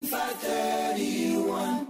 531.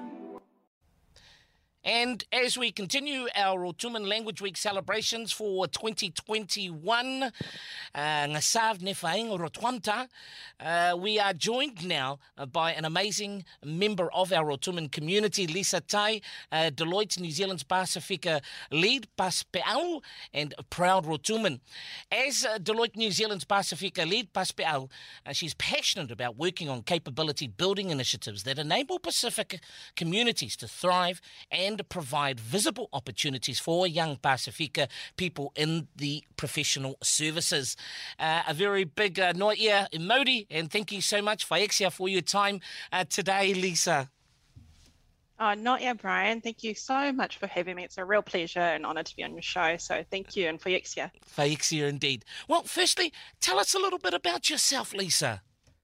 And as we continue our Rotuman Language Week celebrations for 2021, Ngasav Nefaing Rotwanta, we are joined now by an amazing member of our Rotuman community, Lisa Tai, Deloitte New Zealand's Pasifika lead, Paspeau, and a proud Rotuman. As Deloitte New Zealand's Pasifika lead, Paspeau, she's passionate about working on capability building initiatives that enable Pacific communities to thrive and provide visible opportunities for young Pasifika people in the professional services. A very big noia emoji, and thank you so much, Whaieksia, for your time today, Lisa. Oh, not yet, Brian. Thank you so much for having me. It's a real pleasure and honour to be on your show. So thank you, and Whaieksia. Whaieksia indeed. Well, firstly, tell us a little bit about yourself, Lisa.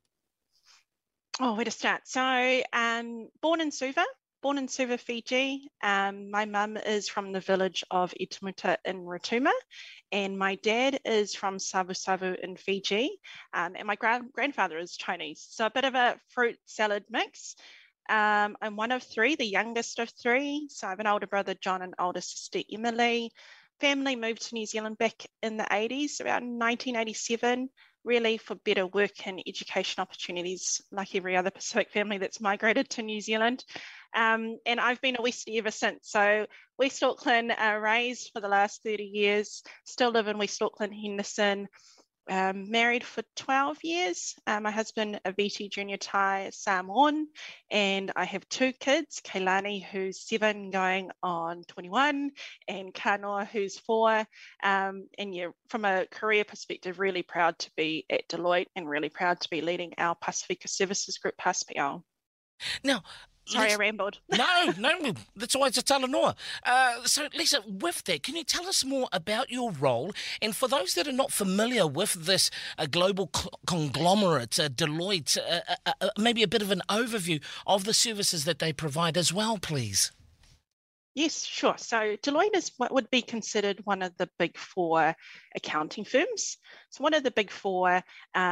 Oh, where to start? So, born in Suva, Fiji. My mum is from the village of Itamuta in Rotuma, and my dad is from Savu Savu in Fiji, and my grandfather is Chinese. So a bit of a fruit salad mix. I'm one of three, the youngest of three. So I have an older brother, John, and older sister, Emily. Family moved to New Zealand back in the 80s, around 1987, really for better work and education opportunities, like every other Pacific family that's migrated to New Zealand. And I've been a Westie ever since. So West Auckland, raised for the last 30 years, still live in West Auckland, Henderson. Married for 12 years. My husband, Aviti Junior Tai Samoan, and I have two kids, Kailani, who's 7 going on 21, and Kanoa, who's 4. And yeah, from a career perspective, really proud to be at Deloitte and really proud to be leading our Pasifika Services Group, PASPL. Now, sorry, I rambled. No, that's always a talanoa. So, Lisa, with that, can you tell us more about your role? And for those that are not familiar with this global conglomerate, Deloitte, maybe a bit of an overview of the services that they provide as well, please. Yes, sure. So Deloitte is what would be considered one of the big 4 accounting firms. So one of the big 4,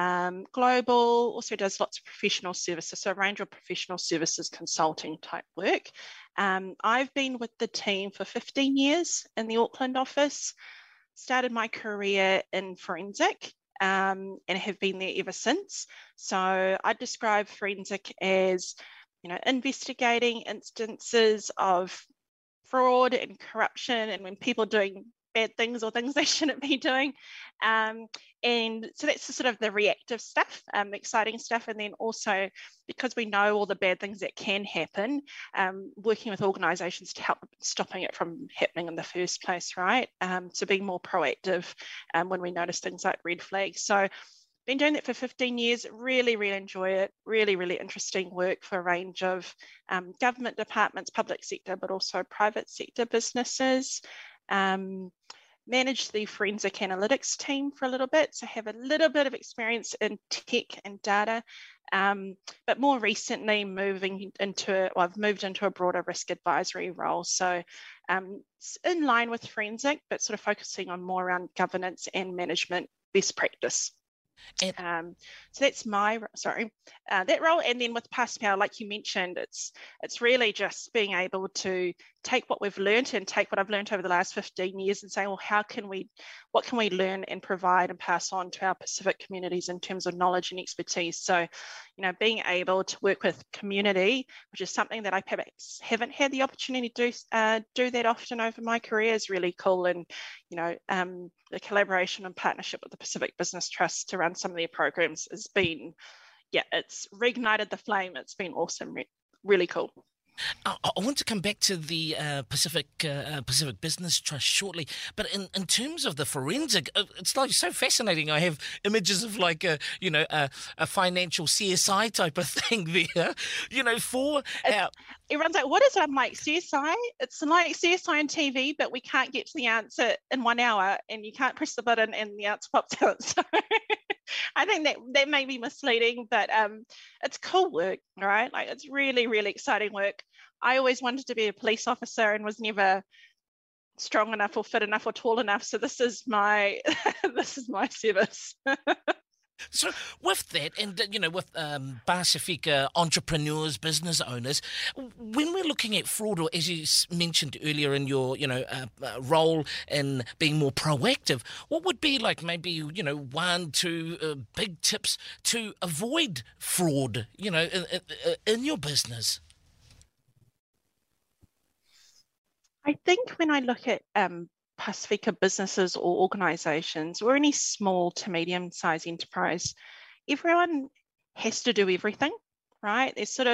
global, also does lots of professional services, so a range of professional services consulting type work. I've been with the team for 15 years in the Auckland office, started my career in forensic, and have been there ever since. So I describe forensic as, investigating instances of fraud and corruption, and when people are doing bad things or things they shouldn't be doing. And so that's the sort of the reactive stuff, the exciting stuff. And then also, because we know all the bad things that can happen, working with organisations to help stopping it from happening in the first place, right? So being more proactive when we notice things like red flags. So been doing that for 15 years, really, really enjoy it. Really, really interesting work for a range of government departments, public sector, but also private sector businesses. Managed the forensic analytics team for a little bit, so have a little bit of experience in tech and data, but more recently I've moved into a broader risk advisory role. So in line with forensic, but sort of focusing on more around governance and management best practice. So that's that role. And then with PASPL, like you mentioned, it's really just being able to take what we've learned and take what I've learned over the last 15 years and say, well, what can we learn and provide and pass on to our Pacific communities in terms of knowledge and expertise. So, being able to work with community, which is something that I perhaps haven't had the opportunity to do that often over my career, is really cool. And, the collaboration and partnership with the Pacific Business Trust to run some of their programs has been, it's reignited the flame. It's been awesome, really cool. I want to come back to the Pacific Business Trust shortly, but in terms of the forensic, it's like so fascinating. I have images of like a financial CSI type of thing there, everyone's like, what is it? I'm like, CSI? It's like CSI on TV, but we can't get to the answer in 1 hour, and you can't press the button and the answer pops out. So I think that may be misleading, but it's cool work, right? Like, it's really, really exciting work. I always wanted to be a police officer and was never strong enough or fit enough or tall enough. So this is my this is my service. So with that, and with Pasifika entrepreneurs, business owners, when we're looking at fraud, or as you mentioned earlier in your, role in being more proactive, what would be like maybe, one, two big tips to avoid fraud, in your business? I think when I look at Pacifica businesses or organizations or any small to medium sized enterprise, everyone has to do everything, right?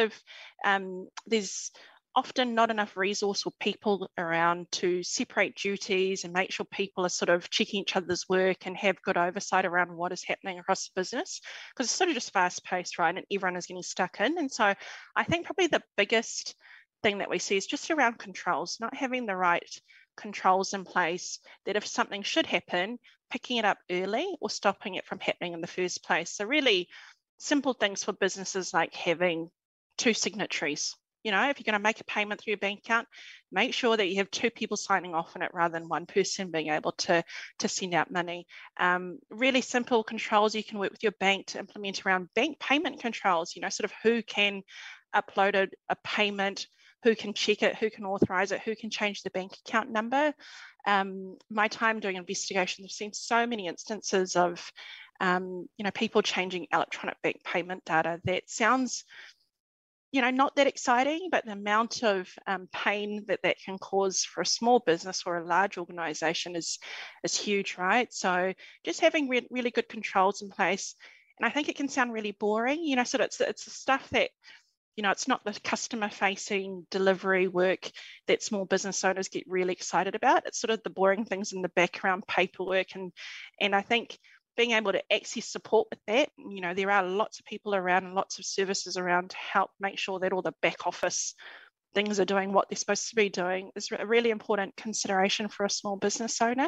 There's often not enough resource or people around to separate duties and make sure people are sort of checking each other's work and have good oversight around what is happening across the business, because it's sort of just fast paced, right? And everyone is getting stuck in. And so I think probably the biggest thing that we see is just around controls, not having the right controls in place, that if something should happen, picking it up early or stopping it from happening in the first place. So really simple things for businesses like having two signatories. If you're going to make a payment through your bank account, make sure that you have two people signing off on it rather than one person being able to send out money. Really simple controls you can work with your bank to implement around bank payment controls, sort of who can upload a payment, who can check it, who can authorize it, who can change the bank account number. My time doing investigations, I've seen so many instances of people changing electronic bank payment data. That sounds not that exciting, but the amount of pain that can cause for a small business or a large organization is huge, right? So just having really good controls in place. And I think it can sound really boring, so it's the stuff that, it's not the customer facing delivery work that small business owners get really excited about. It's sort of the boring things in the background, paperwork. And I think being able to access support with that, there are lots of people around and lots of services around to help make sure that all the back office things are doing what they're supposed to be doing, is a really important consideration for a small business owner.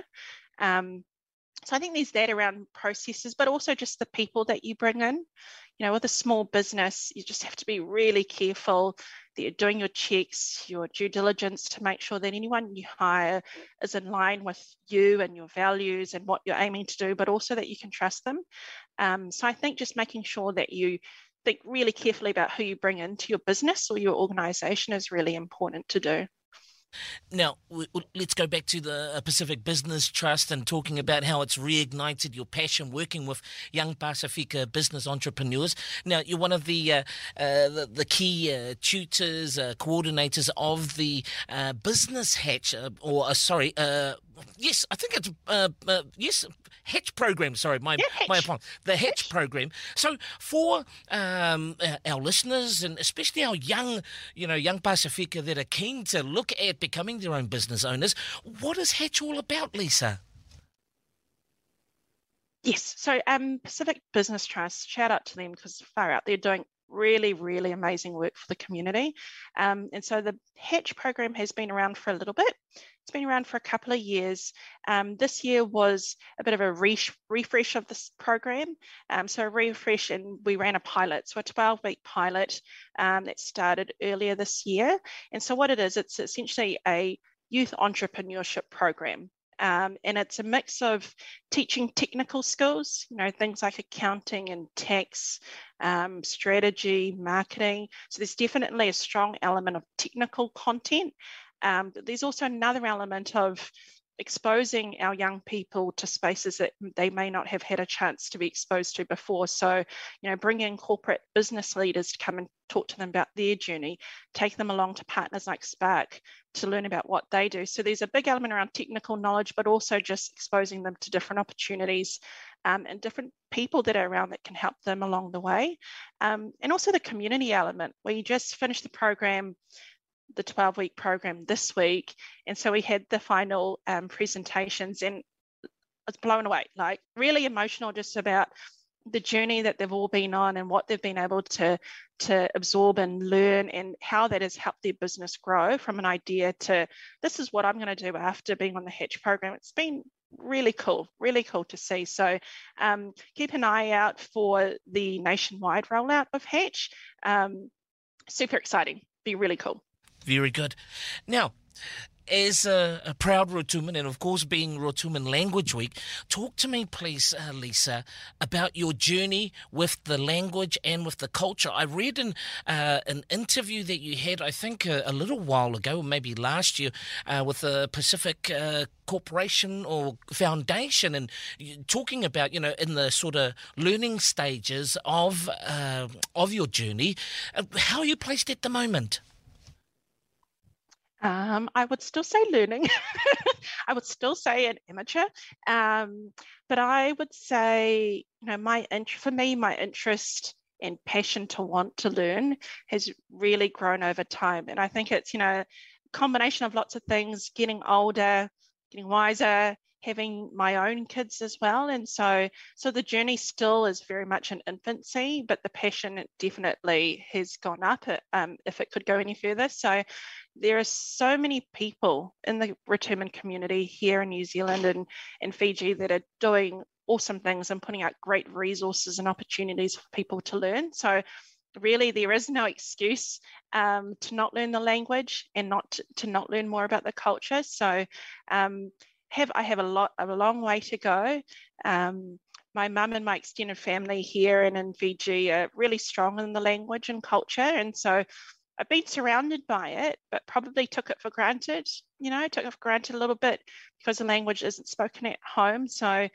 So I think there's that around processes, but also just the people that you bring in. With a small business, you just have to be really careful that you're doing your checks, your due diligence to make sure that anyone you hire is in line with you and your values and what you're aiming to do, but also that you can trust them. So I think just making sure that you think really carefully about who you bring into your business or your organization is really important to do. Now, let's go back to the Pacific Business Trust and talking about how it's reignited your passion working with young Pasifika business entrepreneurs. Now, you're one of the key tutors, coordinators of the Business Hatch, yes, I think it's Hatch program. Sorry, my apologies. The Hatch program. So for our listeners and especially our young Pasifika that are keen to look at becoming their own business owners, what is Hatch all about, Lisa? Yes, so Pacific Business Trust, shout out to them because far out, they're doing really, really amazing work for the community. And so the Hatch program has been around for a little bit. It's been around for a couple of years. This year was a bit of a refresh of this program. So a refresh, and we ran a pilot, so a 12-week pilot that started earlier this year. And so what it is, it's essentially a youth entrepreneurship program. And it's a mix of teaching technical skills, things like accounting and tax, strategy, marketing. So there's definitely a strong element of technical content. But there's also another element of exposing our young people to spaces that they may not have had a chance to be exposed to before. So, bringing in corporate business leaders to come and talk to them about their journey, take them along to partners like Spark to learn about what they do. So there's a big element around technical knowledge, but also just exposing them to different opportunities and different people that are around that can help them along the way. And also the community element. We just finished the program, the 12-week program this week. And so we had the final presentations, and I was blown away, like really emotional just about the journey that they've all been on and what they've been able to absorb and learn, and how that has helped their business grow from an idea to this is what I'm going to do after being on the Hatch program. It's been really cool to see. So keep an eye out for the nationwide rollout of Hatch. Super exciting, be really cool. Very good. Now, as a proud Rotuman, and of course being Rotuman Language Week, talk to me please, Lisa, about your journey with the language and with the culture. I read in an interview that you had, I think a little while ago, or maybe last year, with the Pacific Corporation or Foundation, and talking about, you know, in the sort of learning stages of your journey, how are you placed at the moment? I would still say learning. I would still say an amateur. But I would say, you know, for me, my interest and passion to want to learn has really grown over time. And I think it's, you know, a combination of lots of things, getting older, getting wiser, having my own kids as well. And so the journey still is very much in infancy, but the passion definitely has gone up, if it could go any further. So there are so many people in the Rotuman community here in New Zealand and Fiji that are doing awesome things and putting out great resources and opportunities for people to learn. So really there is no excuse to not learn the language and to not learn more about the culture. So I have a long way to go. My mum and my extended family here and in Fiji are really strong in the language and culture, and so I've been surrounded by it, but probably took it for granted. You know, took it for granted a little bit because the language isn't spoken at home. So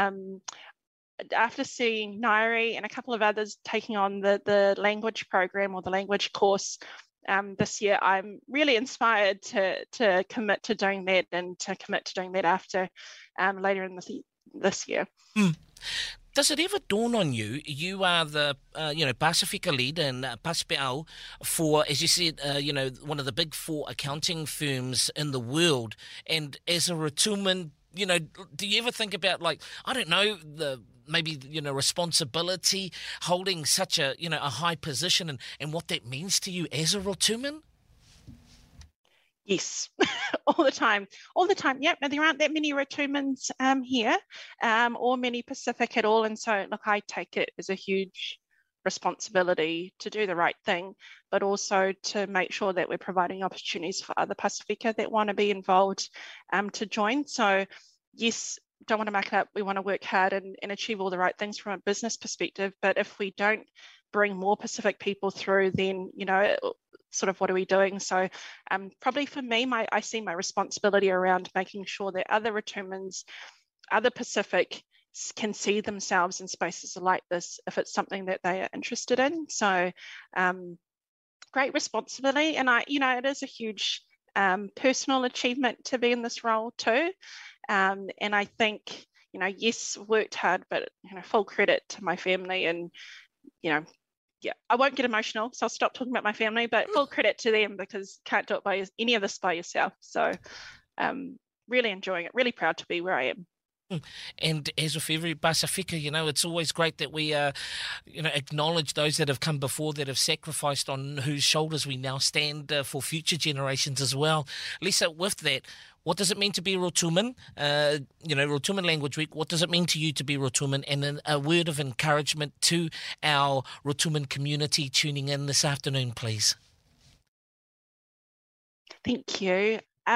after seeing Nairi and a couple of others taking on the language program or the language course this year, I'm really inspired to commit to doing that and to commit to doing that after later in this year. Does it ever dawn on you, you are the, Pasifika lead in Paspao for, as you said, one of the big four accounting firms in the world, and as a Rotuman, you know, do you ever think about, like, I don't know, responsibility, holding such a high position and what that means to you as a Rotuman? Yes, all the time. Yep, there aren't that many Rotumans here, or many Pacific at all. And so, look, I take it as a huge responsibility to do the right thing, but also to make sure that we're providing opportunities for other Pacifica that want to be involved to join. So, yes, don't want to make it up. We want to work hard and achieve all the right things from a business perspective. But if we don't bring more Pacific people through, then, you know, sort of what are we doing? So probably for me, I see my responsibility around making sure that other Rotumans, other Pacific can see themselves in spaces like this if it's something that they are interested in. So great responsibility. And it is a huge personal achievement to be in this role too. And I think, yes, worked hard, but, full credit to my family and, yeah, I won't get emotional, so I'll stop talking about my family, but full credit to them because can't do it by any of this by yourself. So really enjoying it, really proud to be where I am. And as with every Pasifika, it's always great that we, acknowledge those that have come before, that have sacrificed, on whose shoulders we now stand for future generations as well. Lisa, with that, what does it mean to be Rotuman? Rotuman Language Week, what does it mean to you to be Rotuman? And then a word of encouragement to our Rotuman community tuning in this afternoon, please. Thank you.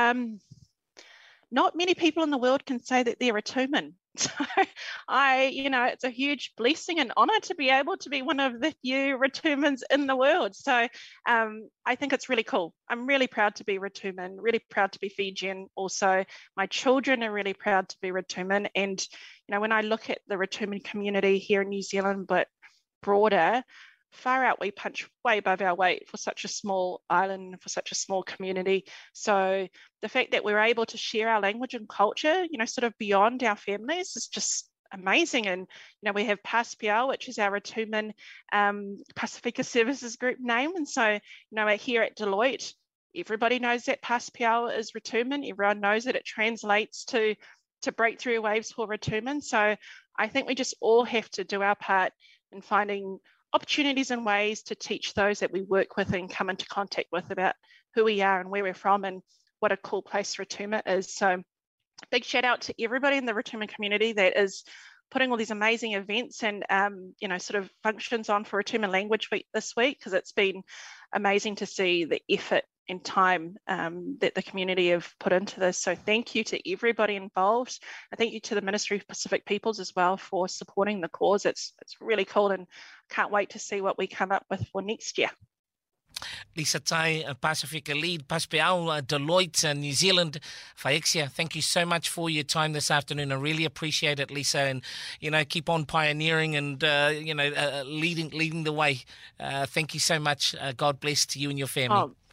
Not many people in the world can say that they're Rotuman. So it's a huge blessing and honour to be able to be one of the few Rotumans in the world. So I think it's really cool. I'm really proud to be Rotuman, really proud to be Fijian. Also, my children are really proud to be Rotuman. And, when I look at the Rotuman community here in New Zealand, but broader, far out, we punch way above our weight for such a small island, for such a small community. So the fact that we're able to share our language and culture, sort of beyond our families is just amazing. And, we have Paspiao, which is our Rotuman Pacifica Services Group name. And so, here at Deloitte, everybody knows that Paspiao is Rotuman. Everyone knows that it translates to breakthrough waves for Rotuman. So I think we just all have to do our part in finding opportunities and ways to teach those that we work with and come into contact with about who we are and where we're from and what a cool place Rotuma is. So big shout out to everybody in the Rotuma community that is putting all these amazing events and sort of functions on for Rotuma Language Week this week, because it's been amazing to see the effort and time that the community have put into this. So thank you to everybody involved. And thank you to the Ministry of Pacific Peoples as well for supporting the cause. It's really cool, and can't wait to see what we come up with for next year. Lisa Tai, Pacifica Lead, Paspeau, Deloitte, New Zealand, Pheixia, thank you so much for your time this afternoon. I really appreciate it, Lisa, and, keep on pioneering and, leading the way. Thank you so much. God bless to you and your family. Oh,